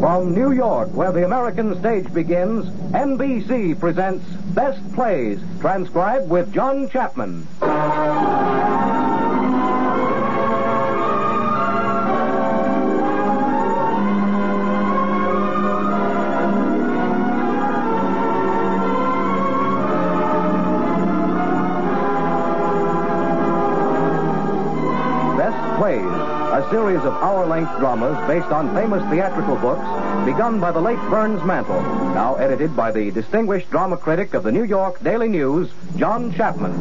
From New York, where the American stage begins, NBC presents Best Plays, transcribed with John Chapman. A series of hour-length dramas based on famous theatrical books begun by the late Burns Mantle, now edited by the distinguished drama critic of the New York Daily News, John Chapman.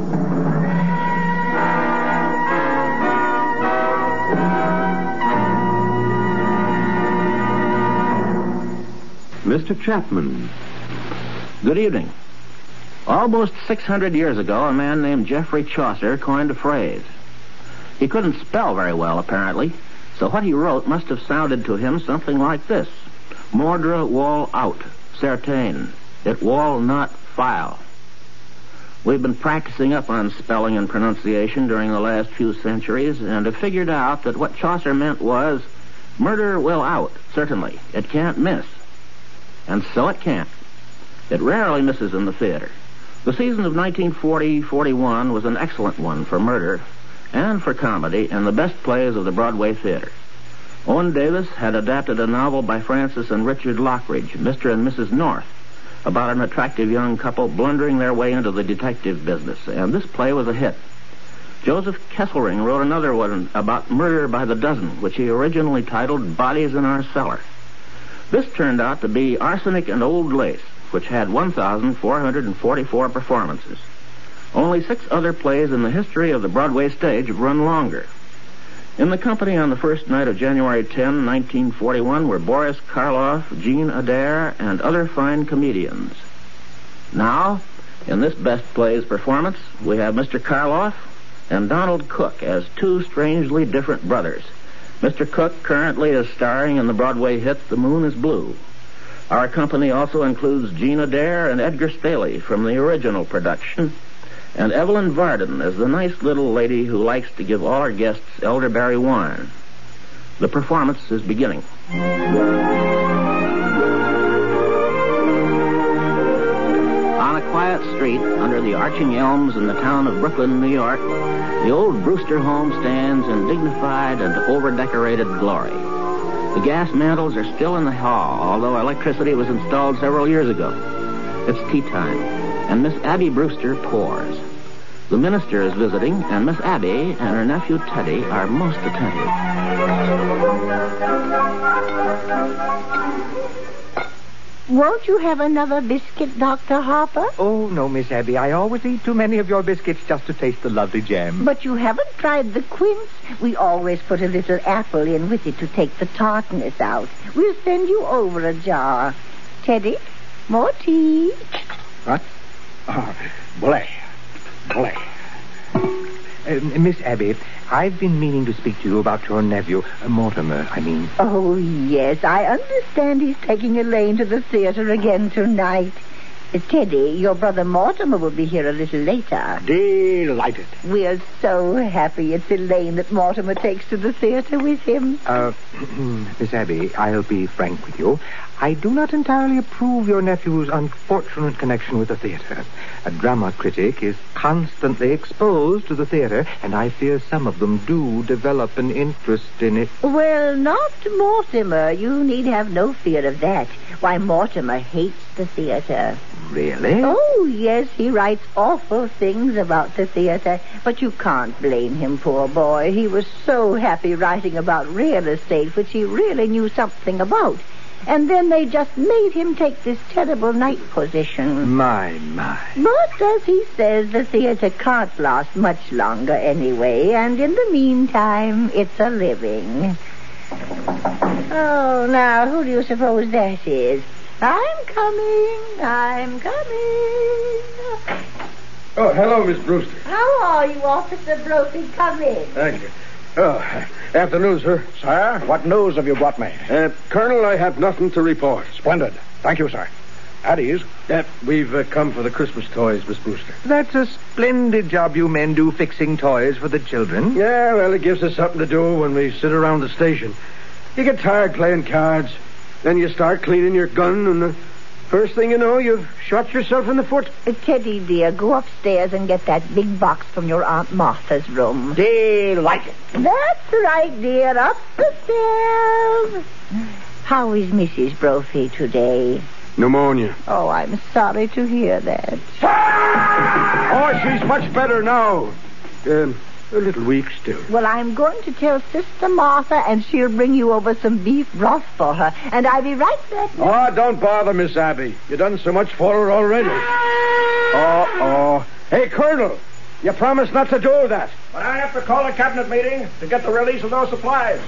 Mr. Chapman. Good evening. Almost 600 years ago, a man named Geoffrey Chaucer coined a phrase. He couldn't spell very well, apparently, so what he wrote must have sounded to him something like this. Mordre wall out, certain, it wall not file. We've been practicing up on spelling and pronunciation during the last few centuries, and have figured out that what Chaucer meant was, murder will out, certainly. It can't miss. And so it can't. It rarely misses in the theater. The season of 1940-41 was an excellent one for murder, and for comedy, and the best plays of the Broadway theater. Owen Davis had adapted a novel by Francis and Richard Lockridge, Mr. and Mrs. North, about an attractive young couple blundering their way into the detective business, and this play was a hit. Joseph Kesselring wrote another one about murder by the dozen, which he originally titled Bodies in Our Cellar. This turned out to be Arsenic and Old Lace, which had 1,444 performances. Only 6 other plays in the history of the Broadway stage have run longer. In the company on the first night of January 10, 1941, were Boris Karloff, Jean Adair, and other fine comedians. Now, in this Best Plays performance, we have Mr. Karloff and Donald Cook as two strangely different brothers. Mr. Cook currently is starring in the Broadway hit The Moon is Blue. Our company also includes Jean Adair and Edgar Staley from the original production, and Evelyn Varden as the nice little lady who likes to give all her guests elderberry wine. The performance is beginning. On a quiet street under the arching elms in the town of Brooklyn, New York, the old Brewster home stands in dignified and over-decorated glory. The gas mantles are still in the hall, although electricity was installed several years ago. It's tea time, and Miss Abby Brewster pours. The minister is visiting, and Miss Abby and her nephew Teddy are most attentive. Won't you have another biscuit, Dr. Harper? Oh, no, Miss Abby. I always eat too many of your biscuits just to taste the lovely jam. But you haven't tried the quince. We always put a little apple in with it to take the tartness out. We'll send you over a jar. Teddy, more tea. What? Bully. Miss Abby, I've been meaning to speak to you about your nephew, Mortimer, I mean. Oh, yes, I understand he's taking Elaine to the theater again tonight. Teddy, your brother Mortimer will be here a little later. Delighted. We're so happy it's Elaine that Mortimer takes to the theater with him. Miss Abby, I'll be frank with you. I do not entirely approve your nephew's unfortunate connection with the theater. A drama critic is constantly exposed to the theater, and I fear some of them do develop an interest in it. Well, not Mortimer. You need have no fear of that. Why, Mortimer hates the theater. Really? Oh, yes, he writes awful things about the theater. But you can't blame him, poor boy. He was so happy writing about real estate, which he really knew something about. And then they just made him take this terrible night position. My. But, as he says, the theater can't last much longer anyway, and in the meantime, it's a living. Oh, now, who do you suppose that is? I'm coming. Oh, hello, Miss Brewster. How are you, Officer Brophy? Come in. Thank you. Oh, afternoon, sir. Sir, what news have you brought me? Colonel, I have nothing to report. Splendid. Thank you, sir. At ease. We've come for the Christmas toys, Miss Brewster. That's a splendid job you men do fixing toys for the children. Yeah, well, it gives us something to do when we sit around the station. You get tired playing cards. Then you start cleaning your gun, and the first thing you know, you've shot yourself in the foot. Teddy, dear, go upstairs and get that big box from your Aunt Martha's room. Delighted. That's right, dear. Up the stairs. How is Mrs. Brophy today? Pneumonia. Oh, I'm sorry to hear that. Oh, she's much better now. A little weak still. Well, I'm going to tell Sister Martha, and she'll bring you over some beef broth for her. And I'll be right back. Oh, don't bother, Miss Abby. You've done so much for her already. Oh. Hey, Colonel, you promised not to do that. But I have to call a cabinet meeting to get the release of those supplies.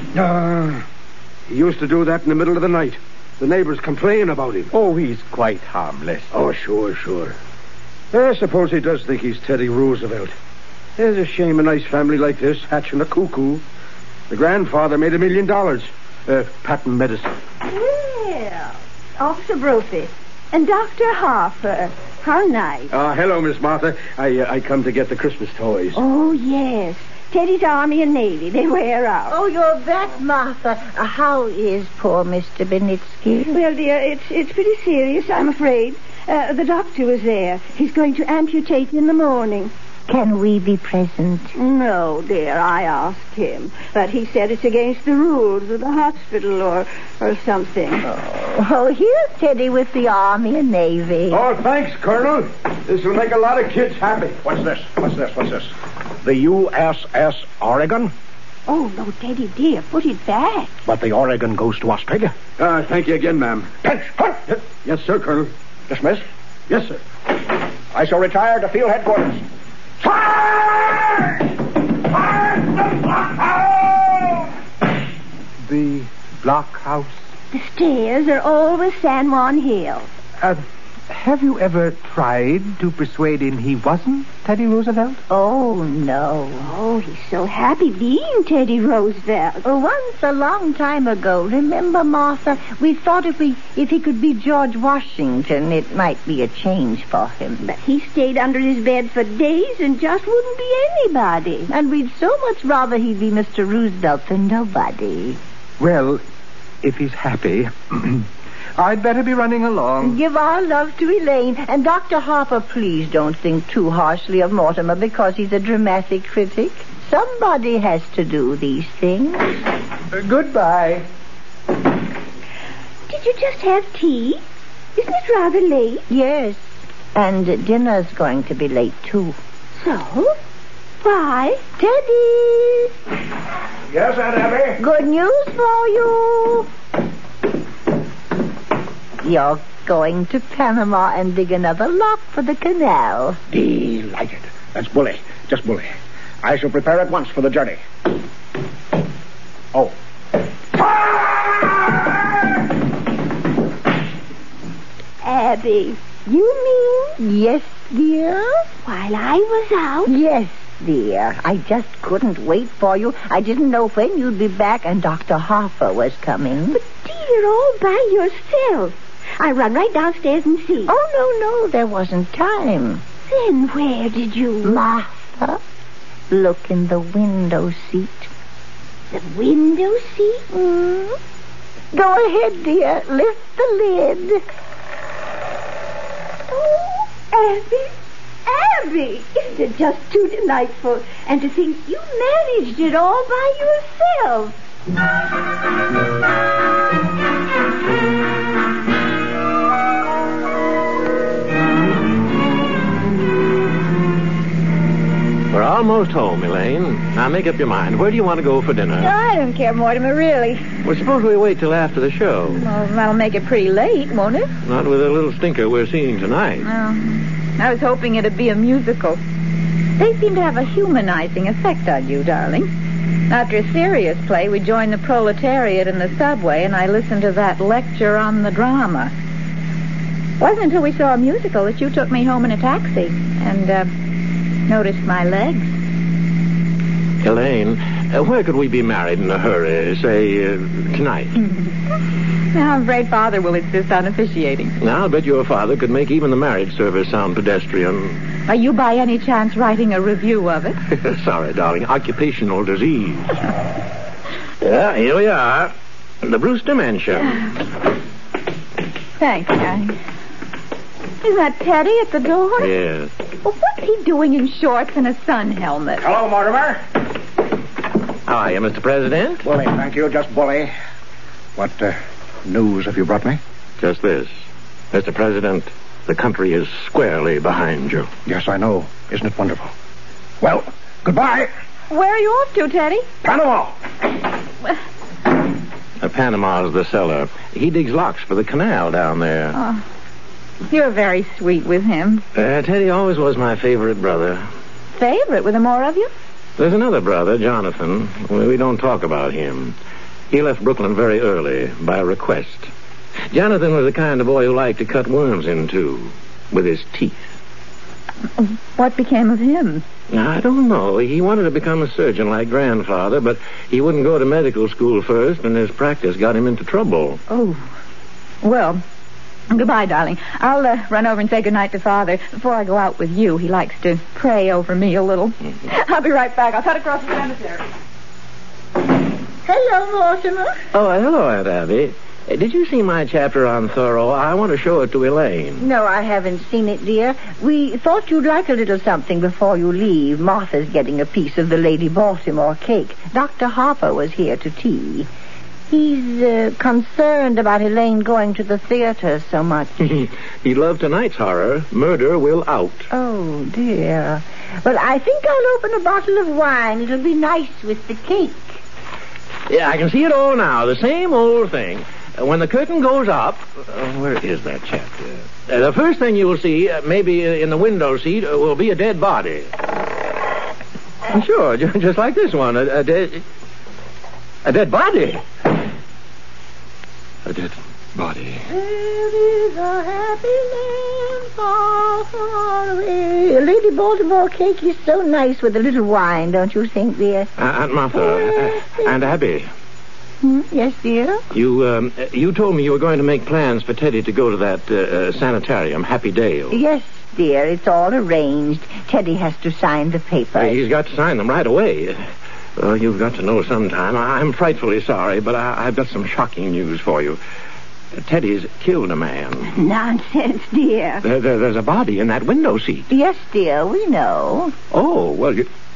He used to do that in the middle of the night. The neighbors complain about him. Oh, he's quite harmless. Oh, sure. I suppose he does think he's Teddy Roosevelt. It's a shame a nice family like this hatching a cuckoo. The grandfather made $1 million. Patent medicine. Well, Officer Brophy and Dr. Harper. How nice. Hello, Miss Martha. I come to get the Christmas toys. Oh, yes. Teddy's Army and Navy. They wear out. Oh, you're back, Martha. How is poor Mr. Benitsky? Well, dear, it's pretty serious, I'm afraid. The doctor was there. He's going to amputate in the morning. Can we be present? No, dear, I asked him. But he said it's against the rules of the hospital or something. Oh, here's Teddy with the Army and Navy. Oh, thanks, Colonel. This will make a lot of kids happy. What's this? The USS Oregon? Oh, no, Teddy, dear, put it back. But the Oregon goes to Australia. Thank you again, ma'am. Pinch, halt! Yes, sir, Colonel. Dismissed. Yes, sir. I shall retire to field headquarters. Fire! Fire the blockhouse! The blockhouse? The stairs are always San Juan Hill. Have you ever tried to persuade him he wasn't Teddy Roosevelt? Oh, no. Oh, he's so happy being Teddy Roosevelt. Once a long time ago, remember, Martha, we thought if he could be George Washington, it might be a change for him. But he stayed under his bed for days and just wouldn't be anybody. And we'd so much rather he'd be Mr. Roosevelt than nobody. Well, if he's happy, I'd better be running along. Give our love to Elaine. And Dr. Harper, please don't think too harshly of Mortimer because he's a dramatic critic. Somebody has to do these things. Goodbye. Did you just have tea? Isn't it rather late? Yes. And dinner's going to be late, too. So? Why? Teddy! Yes, Aunt Abby? Good news for you. You're going to Panama and dig another lock for the canal. Delighted. That's bully. Just bully. I shall prepare at once for the journey. Oh. Abby, you mean? Yes, dear? While I was out? Yes, dear. I just couldn't wait for you. I didn't know when you'd be back, and Dr. Harper was coming. But, dear, all by yourself. I run right downstairs and see. Oh, no, there wasn't time. Then where did you... Martha, look in the window seat. The window seat? Go ahead, dear. Lift the lid. Oh, Abby, isn't it just too delightful? And to think you managed it all by yourself. We're almost home, Elaine. Now make up your mind. Where do you want to go for dinner? I don't care, Mortimer, really. Well, suppose we wait till after the show. Well, that'll make it pretty late, won't it? Not with a little stinker we're seeing tonight. Well, I was hoping it'd be a musical. They seem to have a humanizing effect on you, darling. After a serious play, we joined the proletariat in the subway, and I listened to that lecture on the drama. It wasn't until we saw a musical that you took me home in a taxi and noticed my legs. Elaine, where could we be married in a hurry? Say, tonight. Now, I'm afraid Father will insist on officiating. Now, I'll bet your father could make even the marriage service sound pedestrian. Are you by any chance writing a review of it? Sorry, darling. Occupational disease. Yeah, here we are. The Brewster Mansion. Thanks, Daddy. Is that Teddy at the door? Yes. Well, what's he doing in shorts and a sun helmet? Hello, Mortimer. How are you, Mr. President? Bully, thank you. Just bully. What news have you brought me? Just this. Mr. President, the country is squarely behind you. Yes, I know. Isn't it wonderful? Well, goodbye. Where are you off to, Teddy? Panama. Panama's the cellar. He digs locks for the canal down there. Oh, you're very sweet with him. Teddy always was my favorite brother. Favorite? Were there more of you? There's another brother, Jonathan. We don't talk about him. He left Brooklyn very early, by request. Jonathan was the kind of boy who liked to cut worms in two with his teeth. What became of him? I don't know. He wanted to become a surgeon like Grandfather, but he wouldn't go to medical school first, and his practice got him into trouble. Oh. Well, goodbye, darling. I'll run over and say goodnight to Father before I go out with you. He likes to pray over me a little. Mm-hmm. I'll be right back. I'll cut across the cemetery. Hello, Mortimer. Oh, hello, Aunt Abby. Did you see my chapter on Thoreau? I want to show it to Elaine. No, I haven't seen it, dear. We thought you'd like a little something before you leave. Martha's getting a piece of the Lady Baltimore cake. Dr. Harper was here to tea. He's concerned about Elaine going to the theater so much. He loved tonight's horror. Murder Will Out. Oh, dear. Well, I think I'll open a bottle of wine. It'll be nice with the cake. Yeah, I can see it all now. The same old thing. When the curtain goes up... where is that chapter? The first thing you will see, maybe in the window seat, will be a dead body. Sure, just like this one. A dead body. A dead body. There is a happy land far, far away. Lady Baltimore cake is so nice with a little wine, don't you think, dear? Aunt Martha, Aunt Abby. Yes, dear? You told me you were going to make plans for Teddy to go to that sanitarium, Happy Dale. Yes, dear. It's all arranged. Teddy has to sign the papers. He's got to sign them right away. You've got to know sometime. I'm frightfully sorry, but I've got some shocking news for you. Teddy's killed a man. Nonsense, dear. There's a body in that window seat. Yes, dear, we know. Oh, well,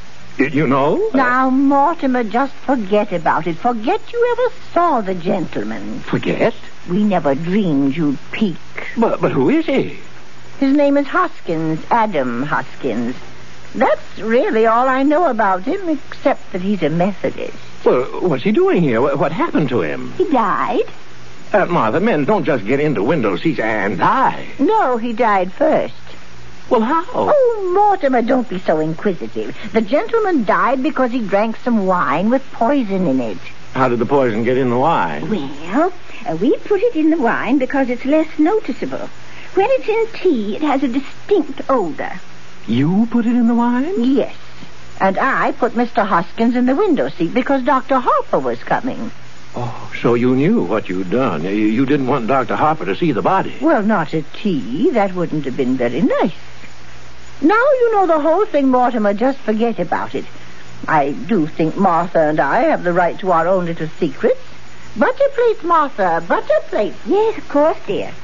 you know? Now, Mortimer, just forget about it. Forget you ever saw the gentleman. Forget? We never dreamed you'd peek. But who is he? His name is Hoskins, Adam Hoskins. That's really all I know about him, except that he's a Methodist. Well, what's he doing here? What happened to him? He died. Martha, men don't just get into window seats and die. No, he died first. Well, how? Oh, Mortimer, don't be so inquisitive. The gentleman died because he drank some wine with poison in it. How did the poison get in the wine? Well, we put it in the wine because it's less noticeable. When it's in tea, it has a distinct odor. You put it in the wine? Yes. And I put Mr. Hoskins in the window seat because Dr. Harper was coming. Oh, so you knew what you'd done. You didn't want Dr. Harper to see the body. Well, not at tea. That wouldn't have been very nice. Now you know the whole thing, Mortimer. Just forget about it. I do think Martha and I have the right to our own little secrets. Butter plates, Martha. Butter plates. Yes, of course, dear.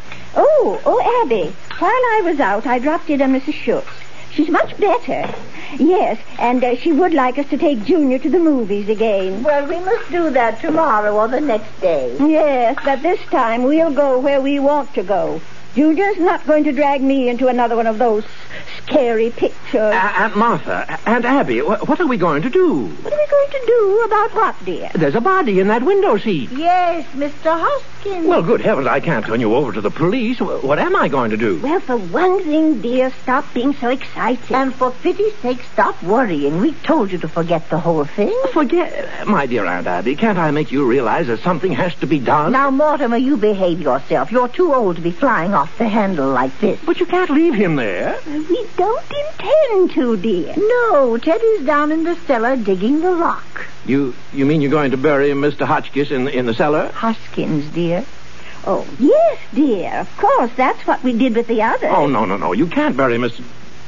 Oh, Abby. While I was out, I dropped in on Mrs. Schultz. She's much better. Yes, and she would like us to take Junior to the movies again. Well, we must do that tomorrow or the next day. Yes, but this time we'll go where we want to go. Junior's not going to drag me into another one of those scary pictures. Aunt Martha, Aunt Abby, what are we going to do? What are we going to do about what, dear? There's a body in that window seat. Yes, Mr. Hoskins. Well, good heavens, I can't turn you over to the police. What am I going to do? Well, for one thing, dear, stop being so excited. And for pity's sake, stop worrying. We told you to forget the whole thing. Forget? My dear Aunt Abby, can't I make you realize that something has to be done? Now, Mortimer, you behave yourself. You're too old to be flying off the handle like this. But you can't leave him there. We don't intend to, dear. No, Teddy's down in the cellar digging the rock. You mean you're going to bury Mr. Hotchkiss in the cellar? Hoskins, dear. Oh, yes, dear. Of course, that's what we did with the others. Oh, no. You can't bury Mr.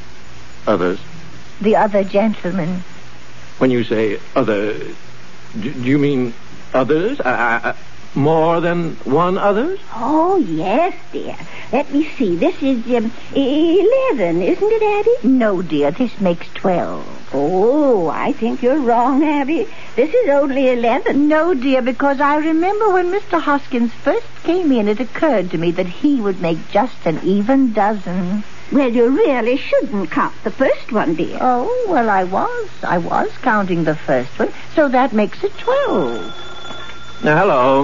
Others. The other gentleman. When you say other, do you mean others? More than one other? Oh, yes, dear. Let me see. This is 11, isn't it, Abby? No, dear, this makes 12. Oh, I think you're wrong, Abby. This is only 11. No, dear, because I remember when Mr. Hoskins first came in, it occurred to me that he would make just an even dozen. Well, you really shouldn't count the first one, dear. Oh, well, I was counting the first one, so that makes it 12. Hello.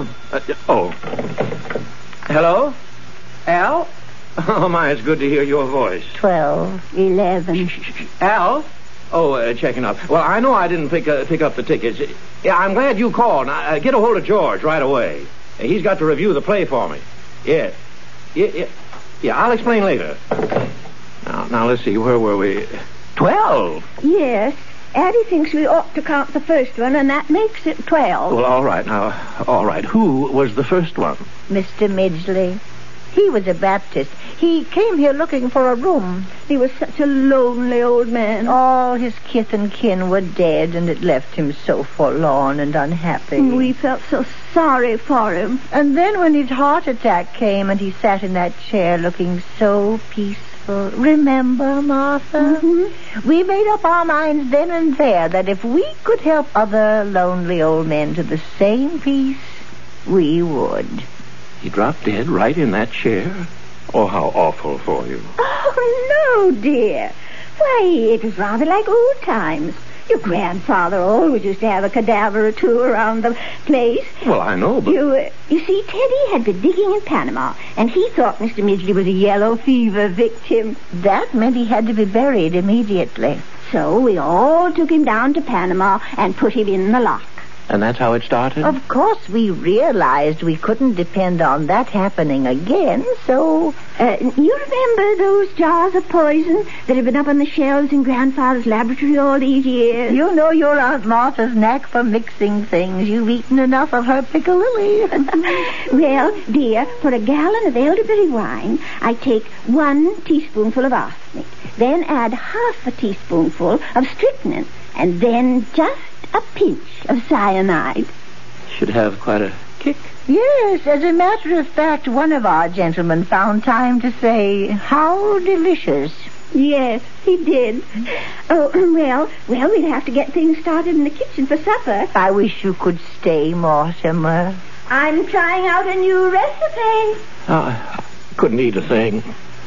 Hello? Al? Oh, my, it's good to hear your voice. 12. 11. Al? Oh, checking up. Well, I know I didn't pick up the tickets. Yeah, I'm glad you called. Now, get a hold of George right away. He's got to review the play for me. Yeah, I'll explain later. Now, let's see. Where were we? 12. Yes. Addie thinks we ought to count the first one, and that makes it 12. Well, all right. Now, all right. Who was the first one? Mr. Midgley. He was a Baptist. He came here looking for a room. He was such a lonely old man. All his kith and kin were dead, and it left him so forlorn and unhappy. We felt so sorry for him. And then when his heart attack came and he sat in that chair looking so peaceful. Remember, Martha? Mm-hmm. We made up our minds then and there that if we could help other lonely old men to the same peace, we would. He dropped dead right in that chair? Oh, how awful for you. Oh, no, dear. Why, it was rather like old times. Your grandfather always used to have a cadaver or two around the place. Well, I know, but... You see, Teddy had been digging in Panama, and he thought Mr. Midgley was a yellow fever victim. That meant he had to be buried immediately. So we all took him down to Panama and put him in the lock. And that's how it started? Of course, we realized we couldn't depend on that happening again, so... You remember those jars of poison that have been up on the shelves in Grandfather's laboratory all these years? You know your Aunt Martha's knack for mixing things. You've eaten enough of her piccalilli. Well, dear, for a gallon of elderberry wine, I take 1 teaspoonful of arsenic, then add half a teaspoonful of strychnine, and then just a pinch of cyanide. Should have quite a kick. Yes, as a matter of fact, one of our gentlemen found time to say, "How delicious." Yes, he did. Oh, well, we'll have to get things started in the kitchen for supper. I wish you could stay, Mortimer. I'm trying out a new recipe. I couldn't eat a thing.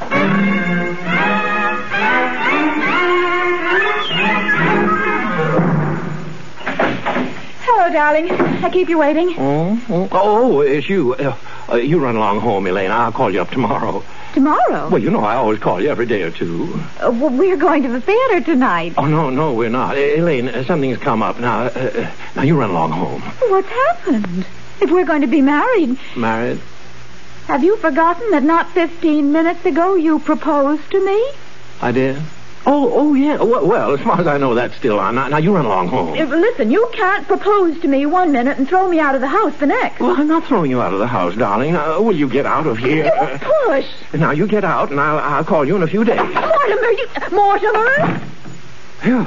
Hello, darling. I keep you waiting. Oh, it's you. You run along home, Elaine. I'll call you up tomorrow. Tomorrow? Well, you know I always call you every day or two. Well, we're going to the theater tonight. Oh, no, we're not. Elaine, something's come up. Now you run along home. What's happened? If we're going to be married... Married? Have you forgotten that not 15 minutes ago you proposed to me? I did? Oh, yeah. Well, as far as I know, that's still on. Now, you run along home. Listen, you can't propose to me 1 minute and throw me out of the house the next. Well, I'm not throwing you out of the house, darling. Will you get out of here? Don't push. Now, you get out, and I'll call you in a few days. Mortimer! Phew.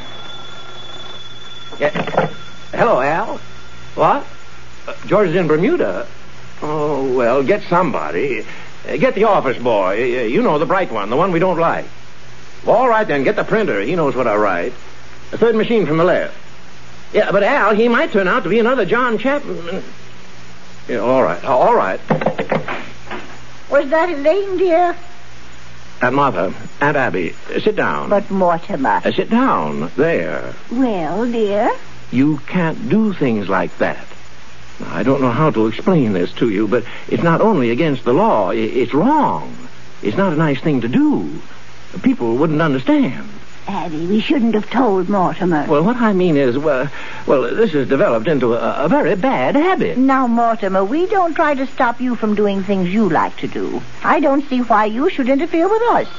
Yeah. Hello, Al. What? George is in Bermuda. Oh, well, get somebody. Get the office boy. You know, the bright one, the one we don't like. All right, then, get the printer. He knows what I write. The third machine from the left. Yeah, but Al, he might turn out to be another John Chapman. Yeah, all right. Was that Elaine, dear? Aunt Martha, Aunt Abby, sit down. But Mortimer... sit down. There. Well, dear? You can't do things like that. Now, I don't know how to explain this to you, but it's not only against the law. It's wrong. It's not a nice thing to do. People wouldn't understand. Abby, we shouldn't have told Mortimer. Well, what I mean is, well, this has developed into a very bad habit. Now, Mortimer, we don't try to stop you from doing things you like to do. I don't see why you should interfere with us.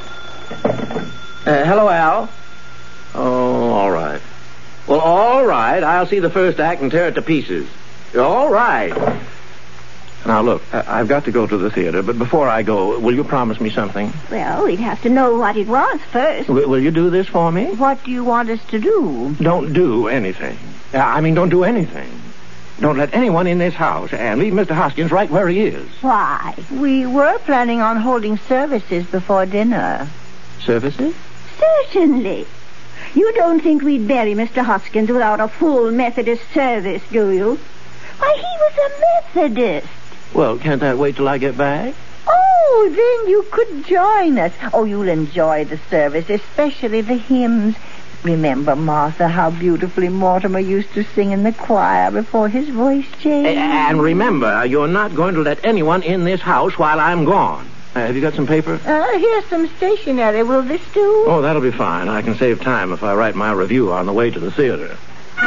Hello, Al. Oh, all right. Well, all right. I'll see the first act and tear it to pieces. All right. Now, look, I've got to go to the theater, but before I go, will you promise me something? Well, we'd have to know what it was first. Will you do this for me? What do you want us to do? Don't do anything. I mean, don't do anything. Don't let anyone in this house, and leave Mr. Hoskins right where he is. Why? We were planning on holding services before dinner. Services? Certainly. You don't think we'd bury Mr. Hoskins without a full Methodist service, do you? Why, he was a Methodist. Well, can't that wait till I get back? Oh, then you could join us. Oh, you'll enjoy the service, especially the hymns. Remember, Martha, how beautifully Mortimer used to sing in the choir before his voice changed? And remember, you're not going to let anyone in this house while I'm gone. Have you got some paper? Here's some stationery. Will this do? Oh, that'll be fine. I can save time if I write my review on the way to the theater.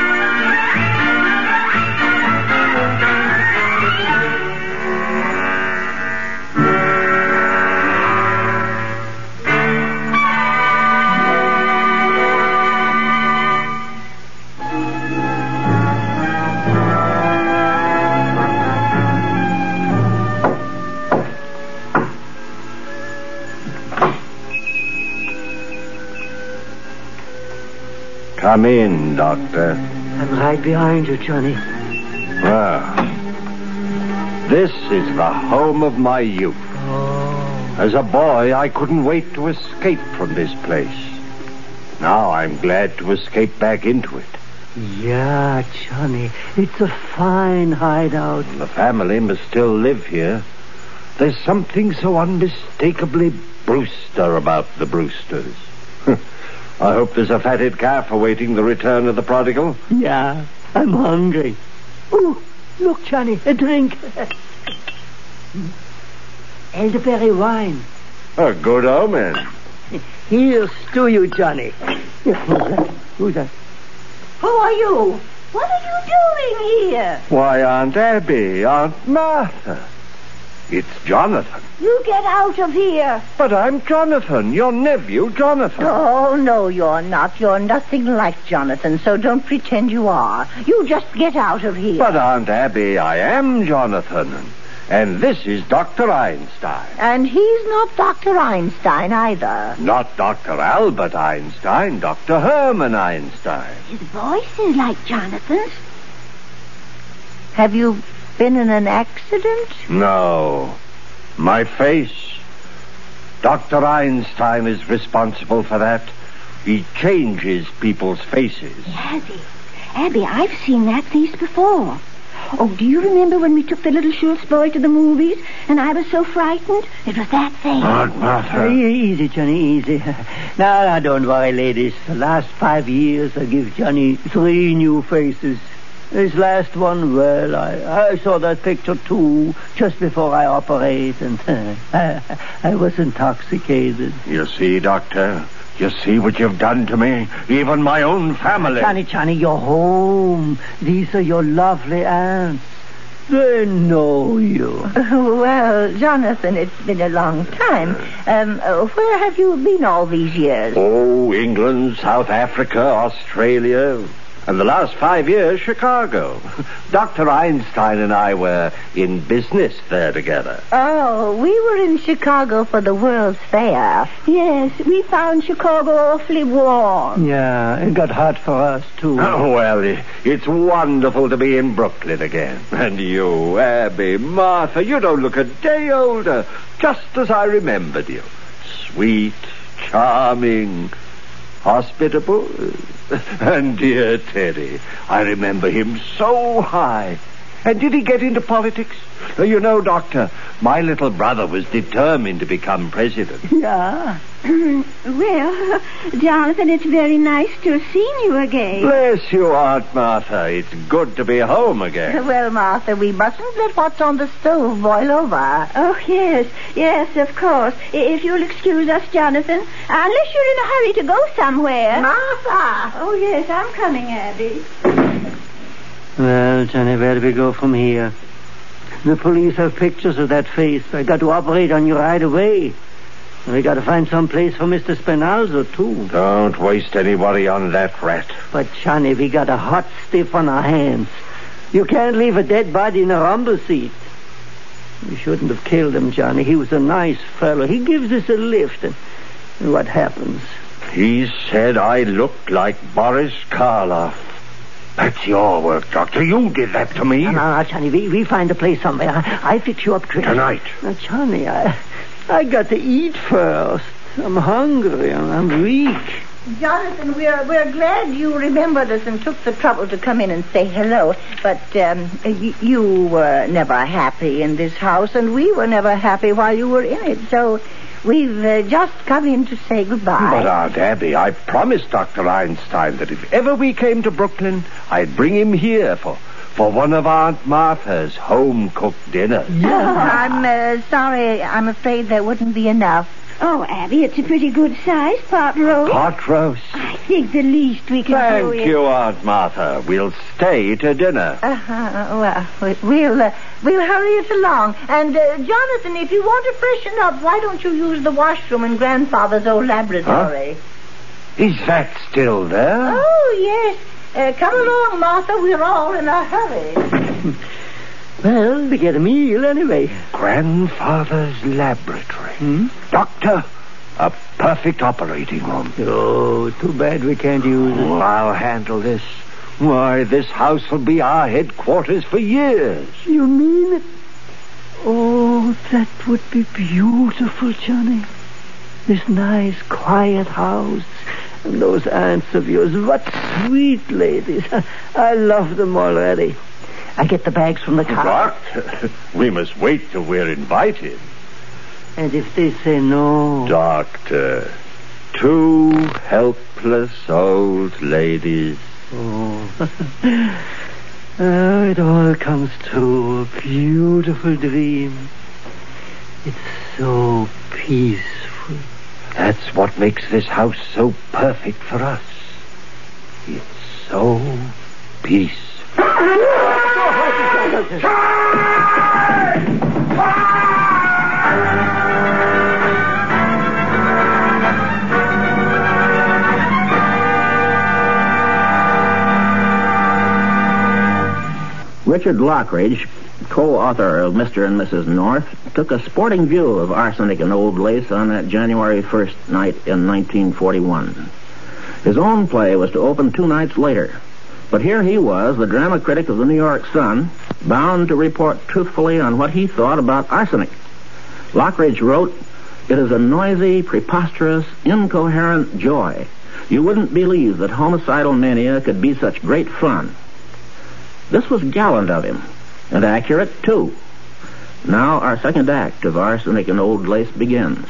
Come in, Doctor. I'm right behind you, Johnny. Well, this is the home of my youth. Oh. As a boy, I couldn't wait to escape from this place. Now I'm glad to escape back into it. Yeah, Johnny. It's a fine hideout. The family must still live here. There's something so unmistakably Brewster about the Brewsters. I hope there's a fatted calf awaiting the return of the prodigal. Yeah, I'm hungry. Oh, look, Johnny, a drink. Elderberry wine. A good omen. Here's to you, Johnny. Who's that? Who are you? What are you doing here? Why, Aunt Abby, Aunt Martha. It's Jonathan. You get out of here. But I'm Jonathan, your nephew, Jonathan. Oh, no, you're not. You're nothing like Jonathan, so don't pretend you are. You just get out of here. But, Aunt Abby, I am Jonathan. And this is Dr. Einstein. And he's not Dr. Einstein either. Not Dr. Albert Einstein, Dr. Herman Einstein. His voice is like Jonathan's. Have you been in an accident? No. My face. Dr. Einstein is responsible for that. He changes people's faces. Abby, I've seen that face before. Oh, do you remember when we took the little Schultz boy to the movies and I was so frightened? It was that face. Aunt Martha. Easy, Johnny, easy. Now, don't worry, ladies. The last 5 years, I give Johnny 3 new faces. This last one, well, I saw that picture too, just before I operate, and I was intoxicated. You see, Doctor? You see what you've done to me? Even my own family. Johnny, you're home. These are your lovely aunts. They know you. Well, Jonathan, it's been a long time. Where have you been all these years? Oh, England, South Africa, Australia. And the last 5 years, Chicago. Dr. Einstein and I were in business there together. Oh, we were in Chicago for the World's Fair. Yes, we found Chicago awfully warm. Yeah, it got hot for us, too. Oh, well, it's wonderful to be in Brooklyn again. And you, Abby, Martha, you don't look a day older. Just as I remembered you. Sweet, charming, hospitable. And dear Teddy, I remember him so high. And did he get into politics? You know, Doctor, my little brother was determined to become president. Yeah. Well, Jonathan, it's very nice to have seen you again. Bless you, Aunt Martha. It's good to be home again. Well, Martha, we mustn't let what's on the stove boil over. Oh, yes, of course. If you'll excuse us, Jonathan, unless you're in a hurry to go somewhere. Martha! Oh, yes, I'm coming, Abby. Well, Johnny, where do we go from here? The police have pictures of that face. I got to operate on you right away. And we got to find some place for Mr. Spinalzo, too. Don't waste any worry on that rat. But, Johnny, we got a hot stiff on our hands. You can't leave a dead body in a rumble seat. We shouldn't have killed him, Johnny. He was a nice fellow. He gives us a lift. And what happens? He said I looked like Boris Karloff. That's your work, Doctor. You did that to me. Now, Johnny, we find a place somewhere. I fix you up quick. Tonight. Now, Johnny, I got to eat first. I'm hungry and I'm weak. Jonathan, we're glad you remembered us and took the trouble to come in and say hello. But you were never happy in this house, and we were never happy while you were in it. So we've just come in to say goodbye. But, Aunt Abby, I promised Dr. Einstein that if ever we came to Brooklyn, I'd bring him here for one of Aunt Martha's home-cooked dinners. I'm sorry. I'm afraid there wouldn't be enough. Oh, Abby, it's a pretty good size pot roast. Pot roast? I think the least we can do is... Thank you, Aunt Martha. We'll stay to dinner. Well, we'll hurry it along. And, Jonathan, if you want to freshen up, why don't you use the washroom in Grandfather's old laboratory? Huh? Is that still there? Oh, yes. Come along, Martha. We're all in a hurry. Well, we get a meal anyway. Grandfather's laboratory. Doctor, a perfect operating room. Oh, too bad we can't use it. I'll handle this. Why, this house will be our headquarters for years. You mean it? Oh, that would be beautiful, Johnny. This nice, quiet house. And those aunts of yours, what sweet ladies. I love them already. I get the bags from the car. Doctor, we must wait till we're invited. And if they say no... Doctor, two helpless old ladies. Oh. It all comes true. A beautiful dream. It's so peaceful. That's what makes this house so perfect for us. It's so peaceful. Richard Lockridge, co-author of Mr. and Mrs. North, took a sporting view of arsenic and old lace on that January 1st night in 1941. His own play was to open 2 nights later. But here he was, the drama critic of the New York Sun, bound to report truthfully on what he thought about arsenic. Lockridge wrote, "It is a noisy, preposterous, incoherent joy. You wouldn't believe that homicidal mania could be such great fun." This was gallant of him, and accurate, too. Now our second act of Arsenic and Old Lace begins.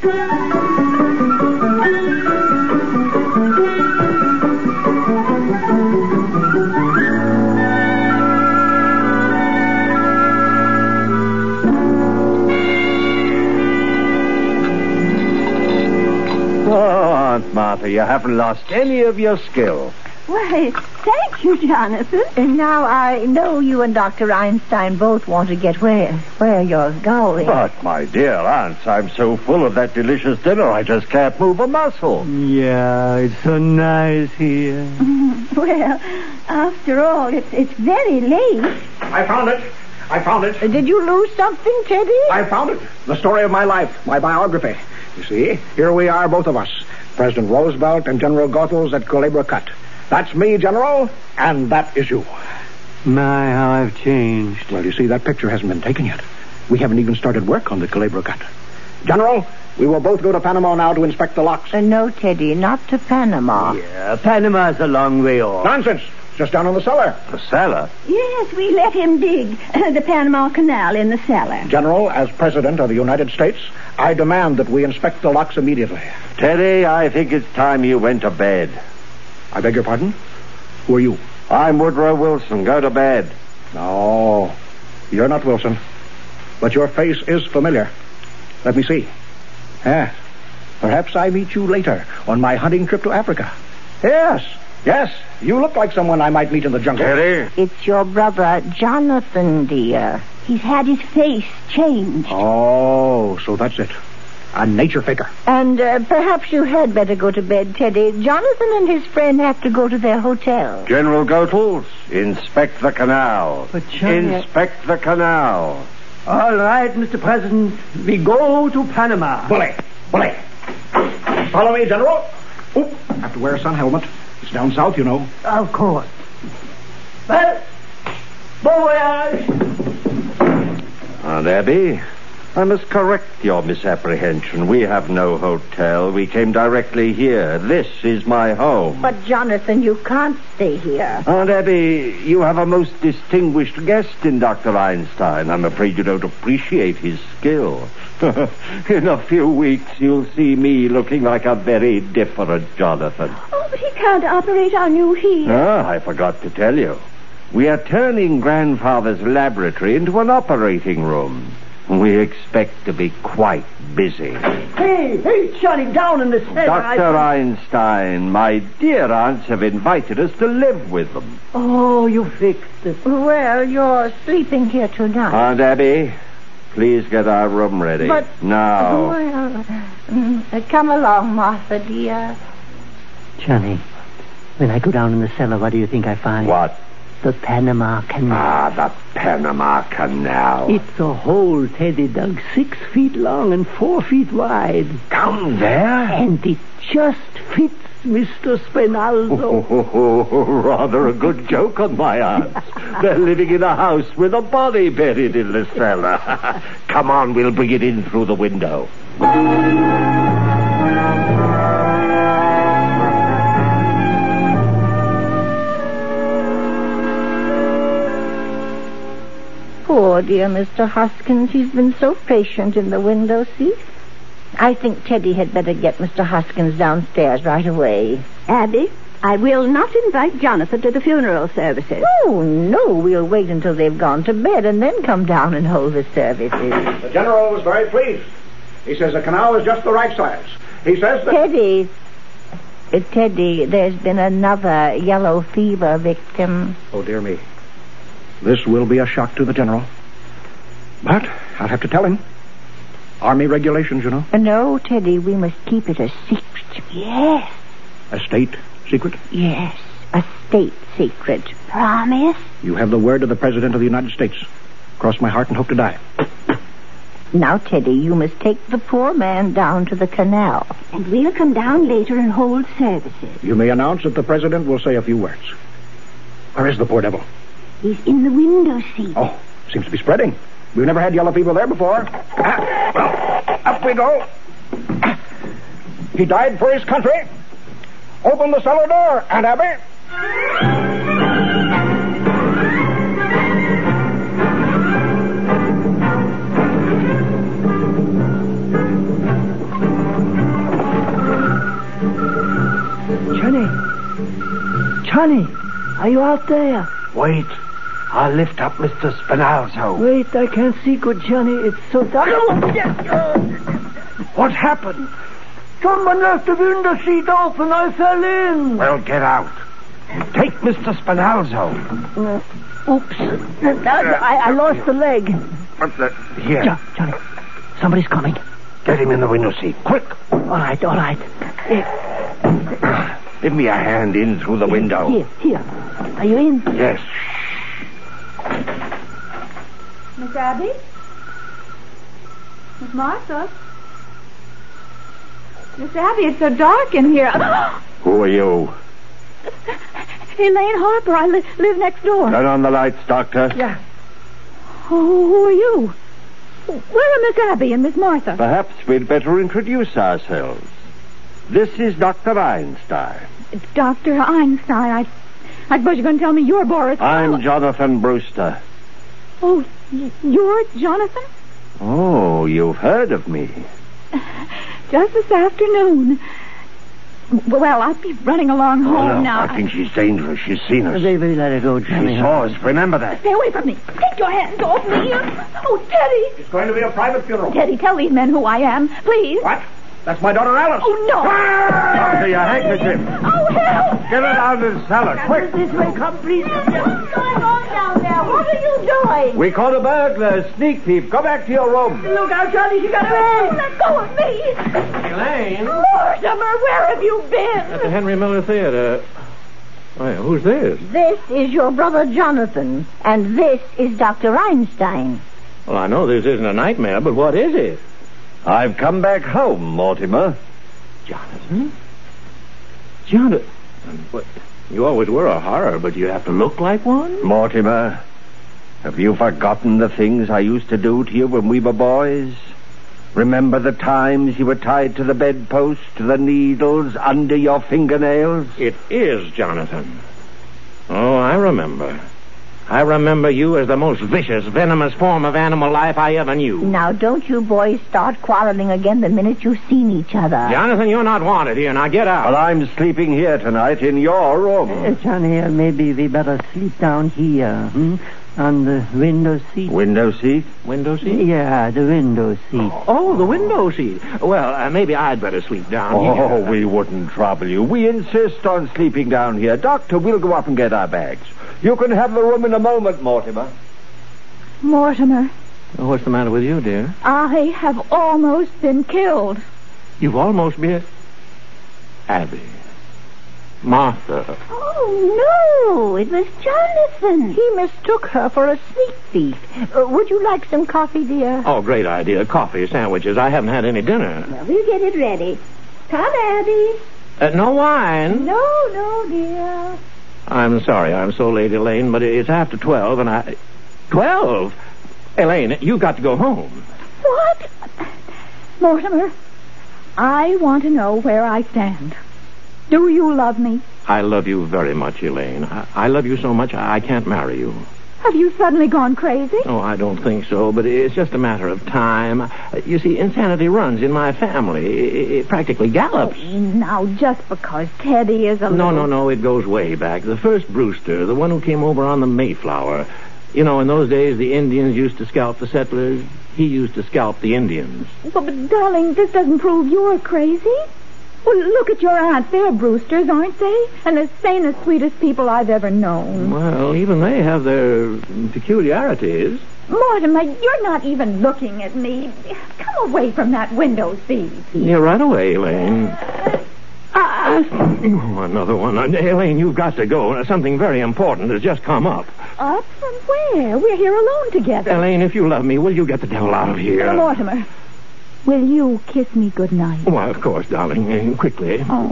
Aunt Martha, you haven't lost any of your skill. Why, thank you, Jonathan. And now I know you and Dr. Einstein both want to get where you're going. But, my dear aunts, I'm so full of that delicious dinner I just can't move a muscle. Yeah, it's so nice here. Well, after all, it's very late. I found it. Did you lose something, Teddy? I found it. The story of my life, my biography. You see, here we are, both of us. President Roosevelt and General Goethals at Culebra Cut. That's me, General, and that is you. My, how I've changed. Well, you see, that picture hasn't been taken yet. We haven't even started work on the Culebra Cut. General, we will both go to Panama now to inspect the locks. No, Teddy, not to Panama. Yeah, Panama's a long way off. Nonsense. Just down in the cellar. The cellar? Yes, we let him dig the Panama Canal in the cellar. General, as President of the United States, I demand that we inspect the locks immediately. Teddy, I think it's time you went to bed. I beg your pardon? Who are you? I'm Woodrow Wilson. Go to bed. No, you're not Wilson. But your face is familiar. Let me see. Yes. Perhaps I meet you later on my hunting trip to Africa. Yes. You look like someone I might meet in the jungle. Teddy? It's your brother, Jonathan, dear. He's had his face changed. Oh, so that's it. A nature faker. And perhaps you had better go to bed, Teddy. Jonathan and his friend have to go to their hotel. General Goethals, inspect the canal. But Johnny... Inspect the canal. All right, Mr. President. We go to Panama. Bully. Follow me, General. Oop, have to wear a sun helmet. It's down south, you know. Of course. Well, bon voyage. Aunt Abby, I must correct your misapprehension. We have no hotel. We came directly here. This is my home. But, Jonathan, you can't stay here. Aunt Abby, you have a most distinguished guest in Dr. Einstein. I'm afraid you don't appreciate his skill. In a few weeks, you'll see me looking like a very different Jonathan. Oh, but he can't operate on you here. Ah, I forgot to tell you. We are turning Grandfather's laboratory into an operating room. We expect to be quite busy. Hey, shut him down in the cellar. Dr. Einstein, my dear aunts have invited us to live with them. Oh, you fixed it. Well, you're sleeping here tonight. Aunt Abby, please get our room ready. But... Now. Well, come along, Martha, dear. Johnny, when I go down in the cellar, what do you think I find? What? The Panama Canal. Ah, the Panama Canal. It's a hole Teddy dug 6 feet long and 4 feet wide. Down there? And it just fits Mr. Spinaldo. Rather a good joke on my aunts. They're living in a house with a body buried in the cellar. Come on, we'll bring it in through the window. Poor dear Mr. Hoskins. He's been so patient in the window seat. I think Teddy had better get Mr. Hoskins downstairs right away. Abby, I will not invite Jonathan to the funeral services. Oh, no. We'll wait until they've gone to bed and then come down and hold the services. The general was very pleased. He says the canal is just the right size. He says that... Teddy, there's been another yellow fever victim. Oh, dear me. This will be a shock to the general. But I'll have to tell him. Army regulations, you know. No, Teddy, we must keep it a secret. Yes. A state secret? Yes, a state secret. Promise? You have the word of the President of the United States. Cross my heart and hope to die. Now, Teddy, you must take the poor man down to the canal. And we'll come down later and hold services. You may announce that the President will say a few words. Where is the poor devil? He's in the window seat. Oh, seems to be spreading. We've never had yellow fever there before. Well, up we go. He died for his country. Open the cellar door, Aunt Abby. Johnny, are you out there? Wait. I'll lift up Mr. Spinalzo. Wait, I can't see good, Johnny. It's so dark. What happened? Someone left the window seat open. I fell in. Well, get out. Take Mr. Spinalzo. Oops. I lost the leg. Here. Johnny, somebody's coming. Get him in the window seat. Quick. All right. Give me a hand in through the window. Here. Are you in? Yes. Miss Abby? Miss Martha? Miss Abby, it's so dark in here. Who are you? Elaine Harper. I live next door. Turn on the lights, Doctor. Yeah. Oh, who are you? Where are Miss Abby and Miss Martha? Perhaps we'd better introduce ourselves. This is Dr. Einstein. Dr. Einstein. I suppose you're going to tell me you're Boris. I'm Jonathan Brewster. Oh, you're Jonathan? Oh, you've heard of me. Just this afternoon. Well, I'll be running along home now. I think she's dangerous. She's seen us. Baby, let her go, Johnny. She saw us. Remember that. Stay away from me. Take your hands off me. Oh, Teddy. It's going to be a private funeral. Teddy, tell these men who I am, please. What? That's my daughter Alice. Oh, no. Doctor, your handkerchief. Oh, help. Get it out of the cellar, quick. This way, come, please. What's going on down there? What are you doing? We caught a burglar, a sneak thief. Go back to your room. Look out, Johnny. She got away. Let go of me. Elaine? Mortimer, where have you been? At the Henry Miller Theater. Well, who's this? This is your brother Jonathan, and this is Dr. Einstein. Well, I know this isn't a nightmare, but what is it? I've come back home, Mortimer. Jonathan? Jonathan? What? You always were a horror, but you have to look like one? Mortimer, have you forgotten the things I used to do to you when we were boys? Remember the times you were tied to the bedpost, to the needles under your fingernails? It is, Jonathan. Oh, I remember. I remember you as the most vicious, venomous form of animal life I ever knew. Now, don't you boys start quarreling again the minute you've seen each other. Jonathan, you're not wanted here. Now get out. Well, I'm sleeping here tonight in your room. Johnny, maybe we better sleep down here, on the window seat. Window seat? Window seat? Yeah, the window seat. Oh, the window seat. Well, maybe I'd better sleep down here. Oh, we wouldn't trouble you. We insist on sleeping down here. Doctor, we'll go up and get our bags. You can have the room in a moment, Mortimer. Mortimer, What's the matter with you, dear? I have almost been killed. You've almost been... Abby. Martha. Oh, no, it was Jonathan. He mistook her for a sneak thief. Would you like some coffee, dear? Oh, great idea. Coffee, sandwiches. I haven't had any dinner. Well, we'll get it ready. Come, Abby. No wine. No, dear. I'm sorry I'm so late, Elaine, but it's after 12, and I... 12? Elaine, you've got to go home. What? Mortimer, I want to know where I stand. Do you love me? I love you very much, Elaine. I love you so much I can't marry you. Have you suddenly gone crazy? Oh, I don't think so, but it's just a matter of time. You see, insanity runs in my family. It practically gallops. Now, just because Teddy is a No, it goes way back. The first Brewster, the one who came over on the Mayflower. You know, in those days, the Indians used to scalp the settlers. He used to scalp the Indians. But, darling, this doesn't prove you're crazy. Well, look at your aunts. They're Brewsters, aren't they? And the sanest, sweetest people I've ever known. Well, even they have their peculiarities. Mortimer, you're not even looking at me. Come away from that window seat. Yeah, right away, Elaine. Another one. Elaine, you've got to go. Something very important has just come up. Up from where? We're here alone together. Elaine, if you love me, will you get the devil out of here? Mortimer, will you kiss me goodnight? Why, of course, darling. Quickly. Oh.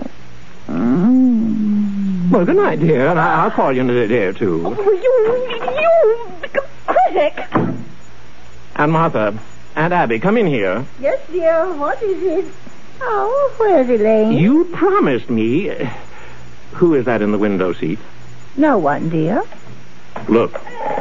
Well, good night, dear. And I'll call you in a day or two. You critic. Aunt Martha, Aunt Abby, come in here. Yes, dear. What is it? Oh, where's Elaine? You promised me... Who is that in the window seat? No one, dear. Look.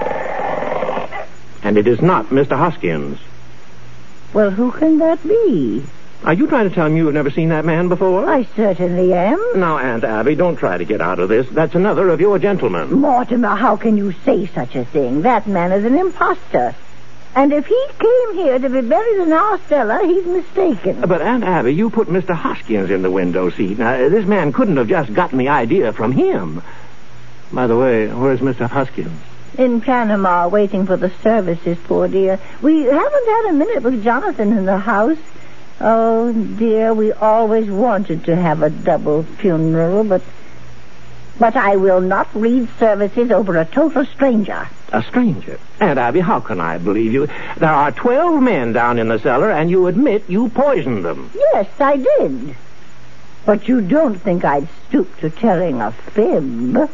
And it is not Mr. Hoskins. Well, who can that be? Are you trying to tell me you've never seen that man before? I certainly am. Now, Aunt Abby, don't try to get out of this. That's another of your gentlemen. Mortimer, how can you say such a thing? That man is an imposter. And if he came here to be buried in our cellar, he's mistaken. But, Aunt Abby, you put Mr. Hoskins in the window seat. Now, this man couldn't have just gotten the idea from him. By the way, where's Mr. Hoskins? In Panama, waiting for the services, poor dear. We haven't had a minute with Jonathan in the house. Oh, dear, we always wanted to have a double funeral, but I will not read services over a total stranger. A stranger? Aunt Abby, how can I believe you? There are 12 men down in the cellar, and you admit you poisoned them. Yes, I did. But you don't think I'd stoop to telling a fib.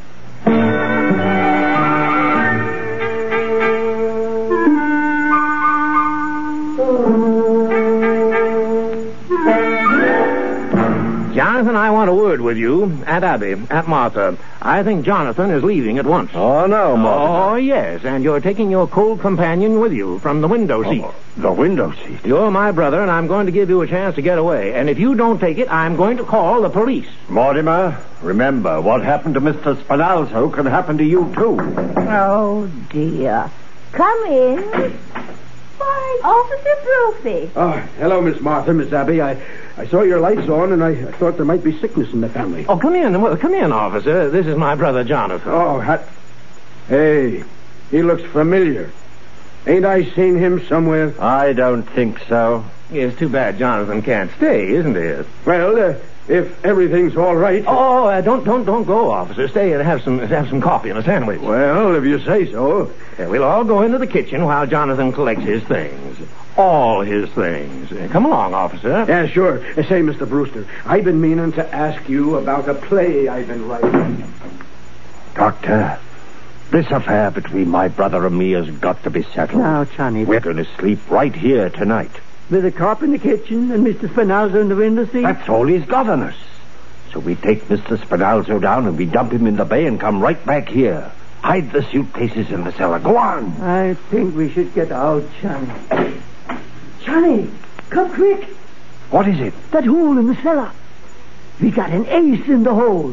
Jonathan, I want a word with you. Aunt Abby, Aunt Martha, I think Jonathan is leaving at once. Oh, no, Martha. Oh, yes, and you're taking your cold companion with you from the window seat. The window seat? You're my brother, and I'm going to give you a chance to get away. And if you don't take it, I'm going to call the police. Mortimer, remember, what happened to Mr. Spinalzo can happen to you, too. Oh, dear. Come in. Why, Officer Brophy. Oh, hello, Miss Martha, Miss Abby. I saw your lights on, and I thought there might be sickness in the family. Oh, come in. Well, come in, officer. This is my brother, Jonathan. Oh, Hey, he looks familiar. Ain't I seen him somewhere? I don't think so. It's too bad Jonathan can't stay, isn't it? Well, if everything's all right. Oh, don't go, officer. Stay and have some coffee and a sandwich. Well, if you say so. We'll all go into the kitchen while Jonathan collects his things. All his things. Come along, officer. Yeah, sure. Say, Mr. Brewster, I've been meaning to ask you about a play I've been writing. Doctor, this affair between my brother and me has got to be settled. Now, Johnny. We're going to sleep right here tonight. With a cop in the kitchen and Mr. Spinalzo in the window seat? That's all he's got on us. So we take Mr. Spinalzo down and we dump him in the bay and come right back here. Hide the suitcases in the cellar. Go on. I think we should get out, Johnny. Johnny, come quick. What is it? That hole in the cellar. We got an ace in the hole.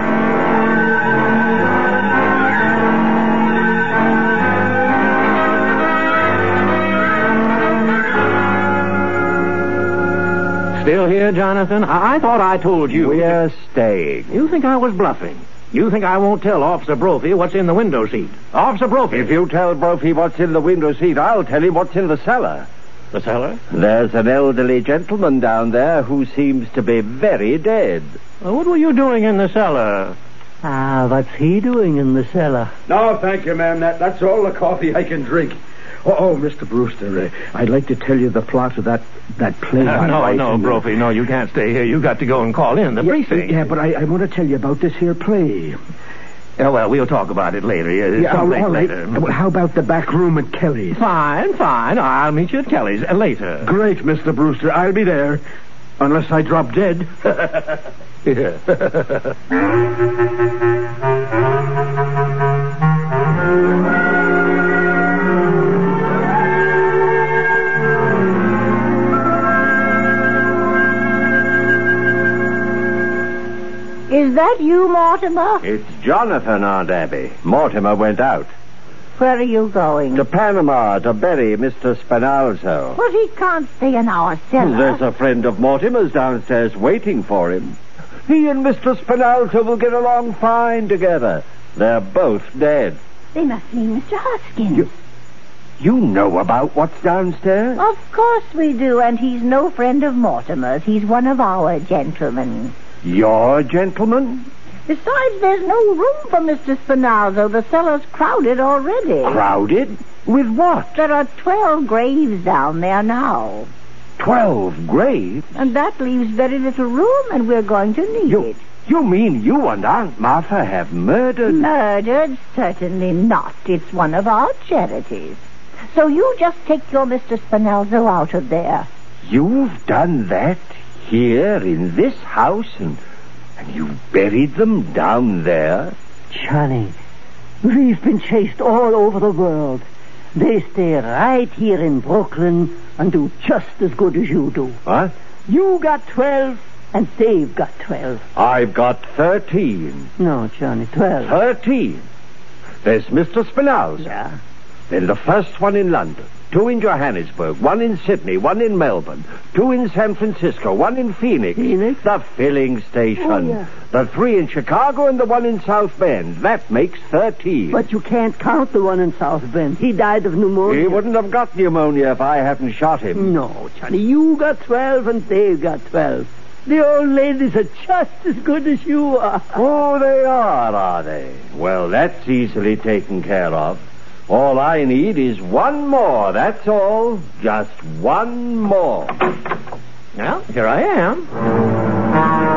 Still here, Jonathan? I thought I told you. We're staying. You think I was bluffing? You think I won't tell Officer Brophy what's in the window seat? Officer Brophy! If you tell Brophy what's in the window seat, I'll tell him what's in the cellar. The cellar? There's an elderly gentleman down there who seems to be very dead. What were you doing in the cellar? What's he doing in the cellar? No, thank you, ma'am. That's all the coffee I can drink. Oh, Mr. Brewster, I'd like to tell you the plot of that play. No, Brophy, no, you can't stay here. You got to go and call in the precinct. Yeah, but I want to tell you about this here play. Yeah, well, we'll talk about it later. All right. Later. Well, how about the back room at Kelly's? Fine. I'll meet you at Kelly's later. Great, Mr. Brewster. I'll be there. Unless I drop dead. Yeah. Is that you, Mortimer? It's Jonathan, Aunt Abby. Mortimer went out. Where are you going? To Panama to bury Mr. Spinalzo. But he can't stay in our cellar. There's a friend of Mortimer's downstairs waiting for him. He and Mr. Spinalzo will get along fine together. They're both dead. They must mean Mr. Hoskins. You know about what's downstairs? Of course we do, and he's no friend of Mortimer's. He's one of our gentlemen. Your gentleman? Besides, there's no room for Mr. Spinalzo. The cellar's crowded already. Crowded? With what? There are 12 graves down there now. 12 graves? And that leaves very little room, and we're going to need it. You mean you and Aunt Martha have murdered? Murdered? Certainly not. It's one of our charities. So you just take your Mr. Spinalzo out of there. You've done that here in this house and you buried them down there? Johnny, we've been chased all over the world. They stay right here in Brooklyn and do just as good as you do. What? You got 12 and they've got 12. I've got 13. No, Johnny, 12. 13? There's Mr. Spinalzo. Yeah. Then the first one in London, 2 in Johannesburg, 1 in Sydney, 1 in Melbourne, 2 in San Francisco, 1 in Phoenix. Phoenix? The filling station. Oh, yeah. The 3 in Chicago and the 1 in South Bend. That makes 13. But you can't count the one in South Bend. He died of pneumonia. He wouldn't have got pneumonia if I hadn't shot him. No, Johnny, you got 12 and they've got 12. The old ladies are just as good as you are. Oh, they are they? Well, that's easily taken care of. All I need is 1 more, that's all. Just 1 more. Well, here I am.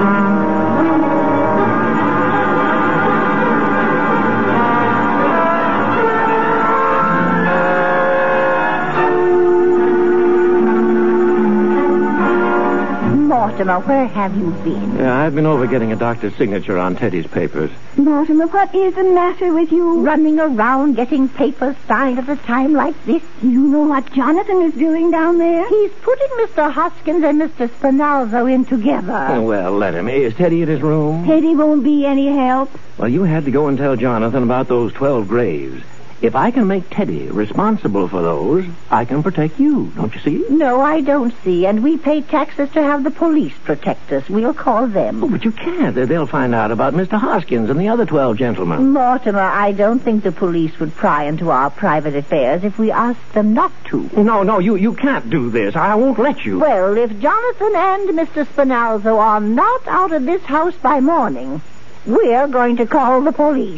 Mortimer, where have you been? Yeah, I've been over getting a doctor's signature on Teddy's papers. Mortimer, what is the matter with you? Running around getting papers signed at a time like this. You know what Jonathan is doing down there? He's putting Mr. Hoskins and Mr. Spinalzo in together. Oh, well, let him. Is Teddy in his room? Teddy won't be any help. Well, you had to go and tell Jonathan about those 12 graves. If I can make Teddy responsible for those, I can protect you. Don't you see? No, I don't see. And we pay taxes to have the police protect us. We'll call them. Oh, but you can't. They'll find out about Mr. Hoskins and the other 12 gentlemen. Mortimer, I don't think the police would pry into our private affairs if we asked them not to. No, you can't do this. I won't let you. Well, if Jonathan and Mr. Spinalzo are not out of this house by morning, we're going to call the police.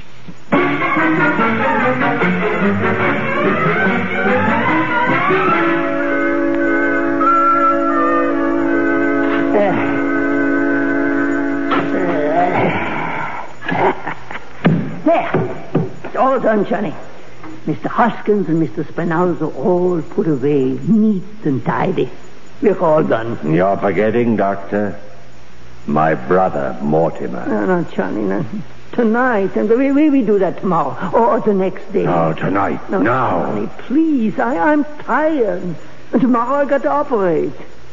There. all done, Johnny. Mr. Hoskins and Mr. Spinalzo all put away, neat and tidy. We're all done. You're forgetting, Doctor. My brother, Mortimer. No, Johnny, no. Tonight, and we do that tomorrow, or the next day. No, tonight. No, now. Johnny, please. I'm tired. And tomorrow I got to operate.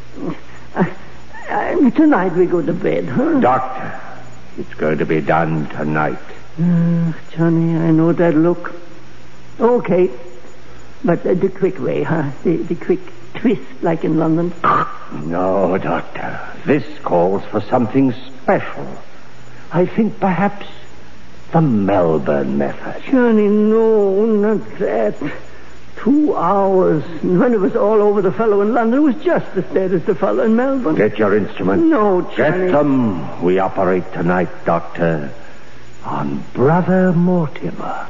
Tonight we go to bed, huh? Doctor, it's going to be done tonight. Johnny, I know that look. Okay. But the quick way, huh? The quick twist, like in London. No, Doctor. This calls for something special. I think perhaps the Melbourne method. Johnny, no, not that. 2 hours. When it was all over the fellow in London, it was just as bad as the fellow in Melbourne. Get your instrument. No, Johnny. Get them. We operate tonight, Doctor, on Brother Mortimer.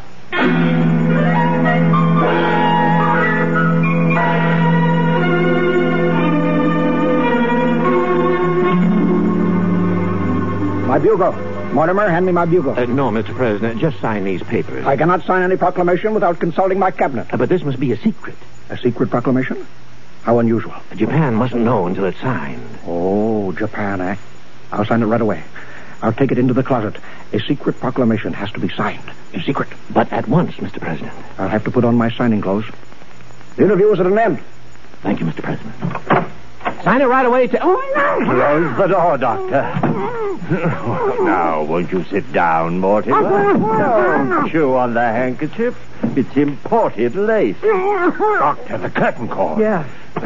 My bugle. Mortimer, hand me my bugle. No, Mr. President, just sign these papers. I cannot sign any proclamation without consulting my cabinet. But this must be a secret. A secret proclamation? How unusual. Japan mustn't know until it's signed. Oh, Japan, eh? I'll sign it right away. I'll take it into the closet. A secret proclamation has to be signed. In secret. But at once, Mr. President. I'll have to put on my signing clothes. The interview is at an end. Thank you, Mr. President. Sign it right away to... Close the door, Doctor. Now, won't you sit down, Mortimer? Don't chew on the handkerchief. It's imported lace. Doctor, the curtain cord. Yeah.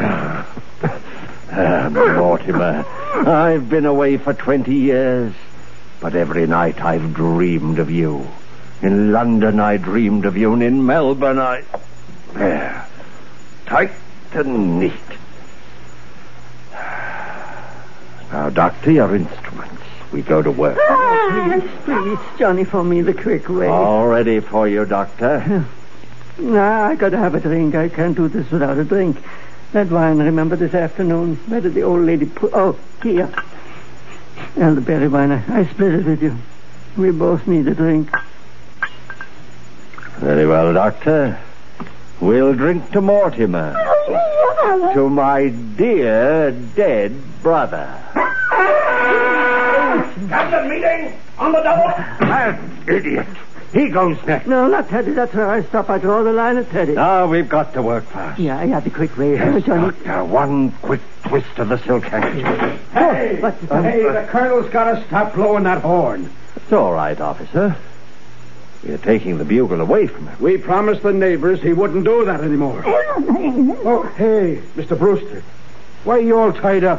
Mortimer, I've been away for 20 years, but every night I've dreamed of you. In London I dreamed of you, and in Melbourne There. Tight and neat. Now, Doctor, your instruments. We go to work. Please, Johnny, for me the quick way. All ready for you, Doctor. Nah, I gotta have a drink. I can't do this without a drink. That wine, remember this afternoon? Where did the old lady put... Oh, here. Elderberry wine. I split it with you. We both need a drink. Very well, Doctor. We'll drink to Mortimer. To my dear dead brother. Cabinet meeting on the double. That idiot. He goes next. No, not Teddy. That's where I stop. I draw the line at Teddy. Now we've got to work fast. Yeah, the quick way. Yes, Johnny. Doctor. One quick twist of the silk handkerchief. Hey, the colonel's got to stop blowing that horn. It's all right, officer. We're taking the bugle away from him. We promised the neighbors he wouldn't do that anymore. Oh, hey, Mr. Brewster. Why are you all tied up?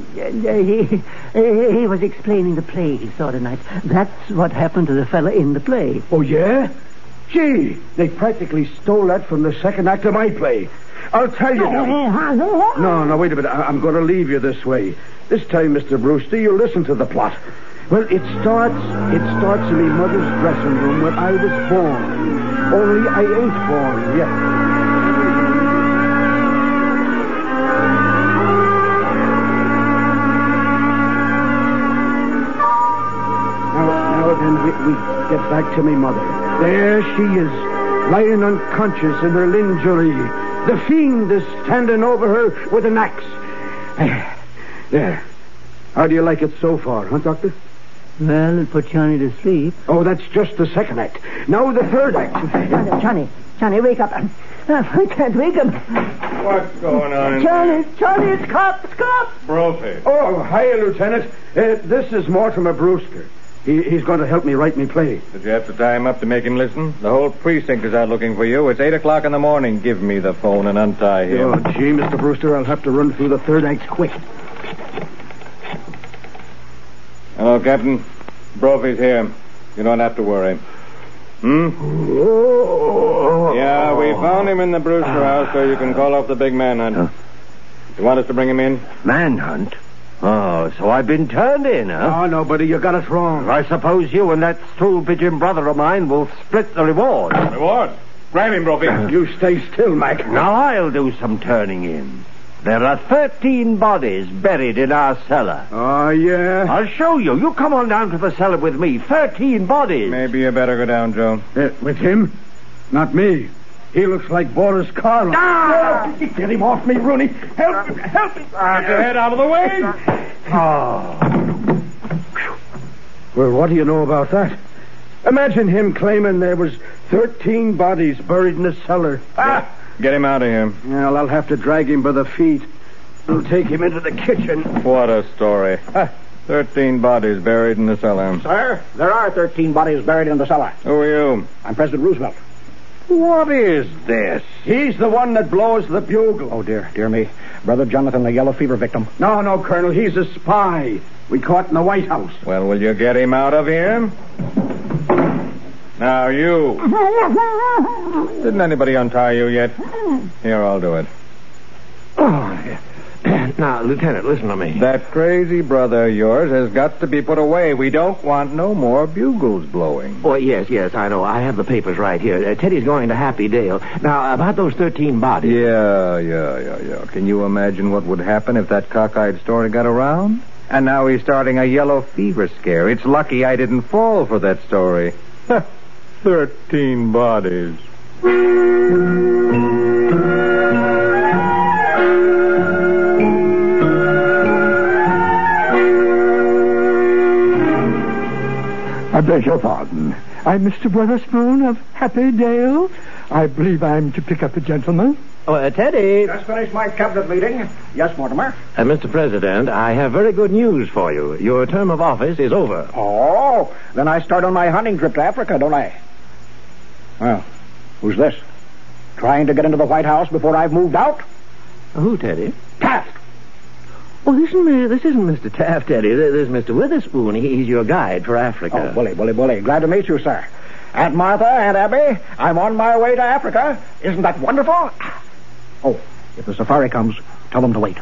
He was explaining the play he saw tonight. That's what happened to the fella in the play. Oh, yeah? Gee, they practically stole that from the second act of my play. I'll tell you now. No, wait a minute. I'm going to leave you this way. This time, Mr. Brewster, you'll listen to the plot. Well, it starts in my mother's dressing room when I was born. Only I ain't born yet. Now then, we get back to me mother. There she is, lying unconscious in her lingerie. The fiend is standing over her with an axe. There. How do you like it so far, huh, Doctor? Well, it put Johnny to sleep. Oh, that's just the second act. Now the third act. Johnny, wake up. I can't wake him. What's going on? Johnny, it's cops. Brophy. Oh, hiya, Lieutenant. This is Mortimer Brewster. He's going to help me write me play. Did you have to tie him up to make him listen? The whole precinct is out looking for you. It's 8 o'clock in the morning. Give me the phone and untie him. Oh, gee, Mr. Brewster, I'll have to run through the third act quick. Hello, Captain. Brophy's here. You don't have to worry. Yeah, we found him in the Brewster house, so you can call off the big manhunt. You want us to bring him in? Manhunt? Oh, so I've been turned in, huh? Oh, no, buddy, you got it wrong. I suppose you and that stool pigeon brother of mine will split the reward. Reward? Grab him, Brophy. You stay still, Mac. Now I'll do some turning in. There are 13 bodies buried in our cellar. Oh, yeah? I'll show you. You come on down to the cellar with me. 13 bodies. Maybe you better go down, Joe. With him? Not me. He looks like Boris Karloff. Ah! Get him off me, Rooney. Help me. Get your head out of the way. Well, what do you know about that? Imagine him claiming there was 13 bodies buried in the cellar. Get him out of here. Well, I'll have to drag him by the feet. I'll take him into the kitchen. What a story. 13 bodies buried in the cellar. Sir, there are 13 bodies buried in the cellar. Who are you? I'm President Roosevelt. What is this? He's the one that blows the bugle. Oh, dear me. Brother Jonathan, the yellow fever victim. No, Colonel. He's a spy. We caught in the White House. Well, will you get him out of here? Now, you. Didn't anybody untie you yet? Here, I'll do it. Oh, now, Lieutenant, listen to me. That crazy brother of yours has got to be put away. We don't want no more bugles blowing. Oh, yes, I know. I have the papers right here. Teddy's going to Happy Dale. Now, about those 13 bodies. Yeah. Can you imagine what would happen if that cockeyed story got around? And now he's starting a yellow fever scare. It's lucky I didn't fall for that story. 13 bodies. I beg your pardon. I'm Mr. Witherspoon of Happy Dale. I believe I'm to pick up a gentleman. Oh, Teddy. Just finished my cabinet meeting. Yes, Mortimer. Mr. President, I have very good news for you. Your term of office is over. Oh, then I start on my hunting trip to Africa, don't I? Well, who's this? Trying to get into the White House before I've moved out? Who, Teddy? Taft! Oh, this isn't Mr. Taft, Teddy. This is Mr. Witherspoon. He's your guide for Africa. Oh, bully. Glad to meet you, sir. Aunt Martha, Aunt Abby, I'm on my way to Africa. Isn't that wonderful? Oh, if the safari comes, tell them to wait.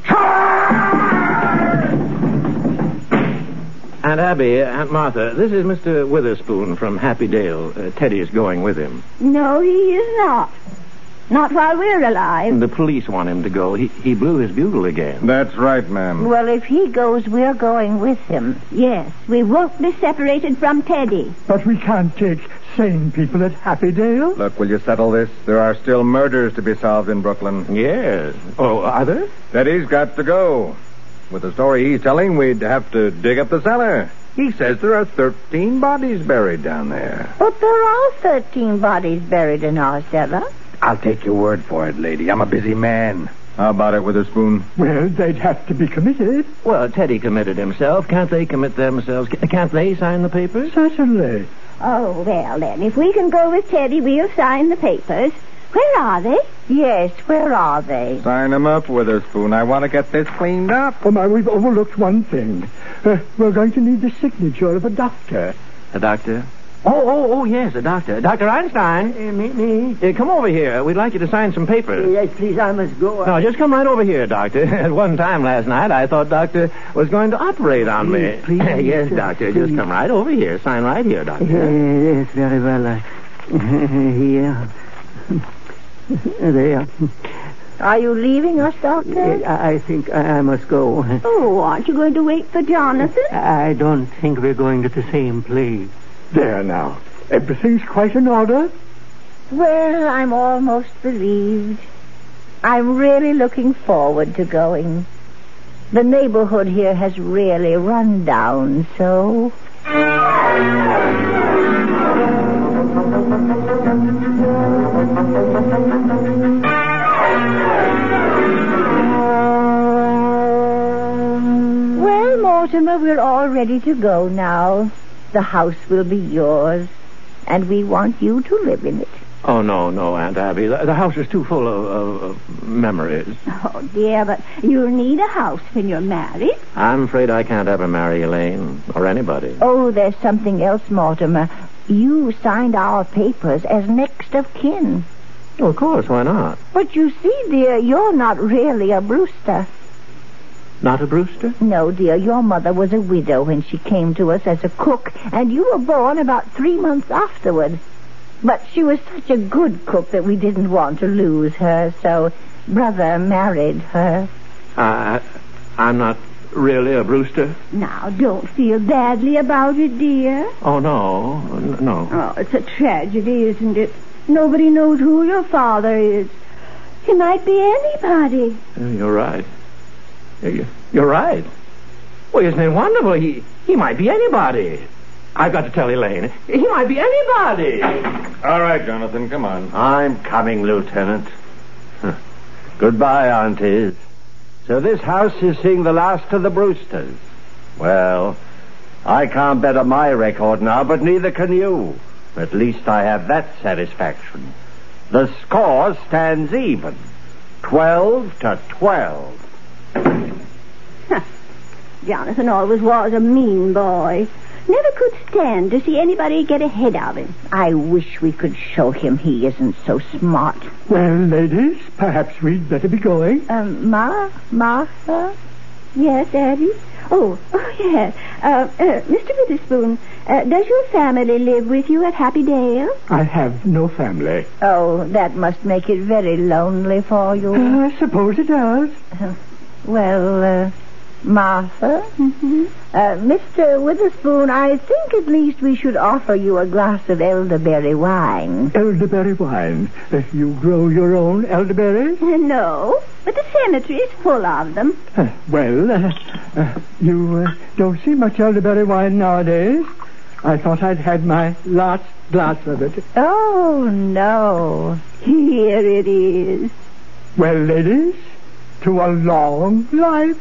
Aunt Abby, Aunt Martha, this is Mr. Witherspoon from Happy Dale. Teddy is going with him. No, he is not. Not while we're alive. The police want him to go. He blew his bugle again. That's right, ma'am. Well, if he goes, we're going with him. Yes, we won't be separated from Teddy. But we can't take sane people at Happy Dale. Look, will you settle this? There are still murders to be solved in Brooklyn. Yes. Oh, are there? Teddy's got to go. With the story he's telling, we'd have to dig up the cellar. He says there are 13 bodies buried down there. But there are 13 bodies buried in our cellar. I'll take your word for it, lady. I'm a busy man. How about it, Witherspoon? Well, they'd have to be committed. Well, Teddy committed himself. Can't they commit themselves? Can't they sign the papers? Certainly. Oh, well, then, if we can go with Teddy, we'll sign the papers. Where are they? Yes, where are they? Sign them up, Witherspoon. I want to get this cleaned up. Oh, my, we've overlooked one thing. We're going to need the signature of a doctor. A doctor? Oh, yes, a doctor. Dr. Einstein. Me? Come over here. We'd like you to sign some papers. Yes, please, I must go. No, just come right over here, Doctor. At one time last night, I thought Doctor was going to operate on me. Please, yes, Doctor, just come right over here. Sign right here, Doctor. Yes, very well. Here. There. Are you leaving us, Doctor? I think I must go. Oh, aren't you going to wait for Jonathan? I don't think we're going to the same place. There now. Everything's quite in order. Well, I'm almost relieved. I'm really looking forward to going. The neighborhood here has really run down, so... Well, Mortimer, we're all ready to go now. The house will be yours, and we want you to live in it. Oh, no, Aunt Abby. The house is too full of memories. Oh, dear, but you'll need a house when you're married. I'm afraid I can't ever marry Elaine or anybody. Oh, there's something else, Mortimer. You signed our papers as next of kin. Oh, of course, why not? But you see, dear, you're not really a Brewster. Not a Brewster? No, dear. Your mother was a widow when she came to us as a cook, and you were born about 3 months afterward. But she was such a good cook that we didn't want to lose her, so Brother married her. I'm not really a Brewster? Now, don't feel badly about it, dear. Oh, no. Oh, it's a tragedy, isn't it? Nobody knows who your father is. He might be anybody. You're right. You're right. Well, isn't it wonderful? He might be anybody. I've got to tell Elaine. He might be anybody. All right, Jonathan, come on. I'm coming, Lieutenant. Goodbye, aunties. So this house is seeing the last of the Brewsters. Well, I can't bet on my record now, but neither can you. At least I have that satisfaction. The score stands even. 12-12. Jonathan always was a mean boy. Never could stand to see anybody get ahead of him. I wish we could show him he isn't so smart. Well, ladies, perhaps we'd better be going. Martha? Yes, Abby? Oh, yes. Mr. Witherspoon, does your family live with you at Happy Dale? I have no family. Oh, that must make it very lonely for you. I suppose it does. Martha? Mm-hmm. Mr. Witherspoon, I think at least we should offer you a glass of elderberry wine. Elderberry wine? You grow your own elderberries? No, but the cemetery is full of them. You don't see much elderberry wine nowadays. I thought I'd had my last glass of it. Oh, no. Here it is. Well, ladies, to a long life.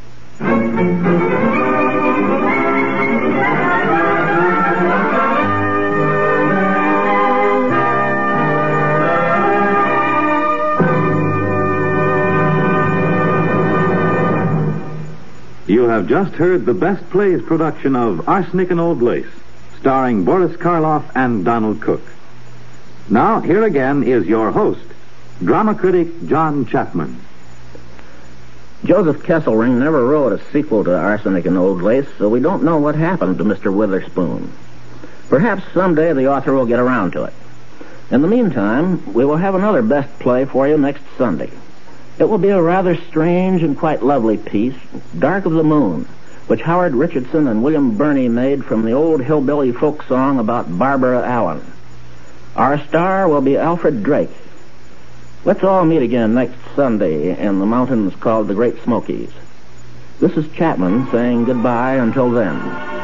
You have just heard the Best Plays production of Arsenic and Old Lace, starring Boris Karloff and Donald Cook. Now, here again is your host, drama critic John Chapman. Joseph Kesselring never wrote a sequel to Arsenic and Old Lace, so we don't know what happened to Mr. Witherspoon. Perhaps someday the author will get around to it. In the meantime, we will have another Best Play for you next Sunday. It will be a rather strange and quite lovely piece, Dark of the Moon, which Howard Richardson and William Burney made from the old hillbilly folk song about Barbara Allen. Our star will be Alfred Drake. Let's all meet again next Sunday in the mountains called the Great Smokies. This is Chapman saying goodbye until then.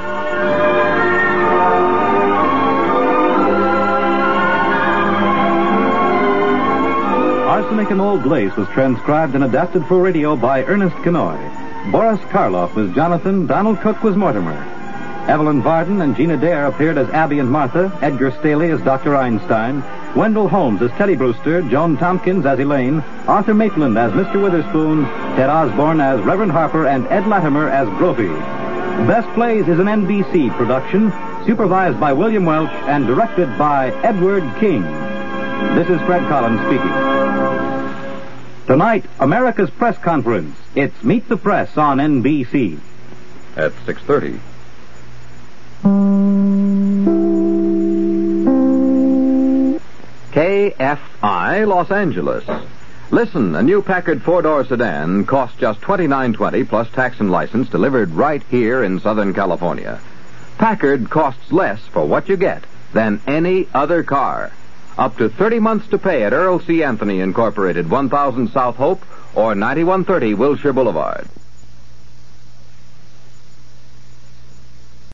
Arsenic and Old Lace was transcribed and adapted for radio by Ernest Kenoy. Boris Karloff was Jonathan, Donald Cook was Mortimer. Evelyn Varden and Gina Dare appeared as Abby and Martha, Edgar Staley as Dr. Einstein, Wendell Holmes as Teddy Brewster, Joan Tompkins as Elaine, Arthur Maitland as Mr. Witherspoon, Ted Osborne as Reverend Harper, and Ed Latimer as Brophy. Best Plays is an NBC production, supervised by William Welch and directed by Edward King. This is Fred Collins speaking. Tonight, America's Press Conference. It's Meet the Press on NBC. At 6:30. KFI Los Angeles. Listen, a new Packard four-door sedan costs just $29.20 plus tax and license, delivered right here in Southern California. Packard costs less for what you get than any other car. Up to 30 months to pay at Earl C. Anthony Incorporated, 1000 South Hope or 9130 Wilshire Boulevard.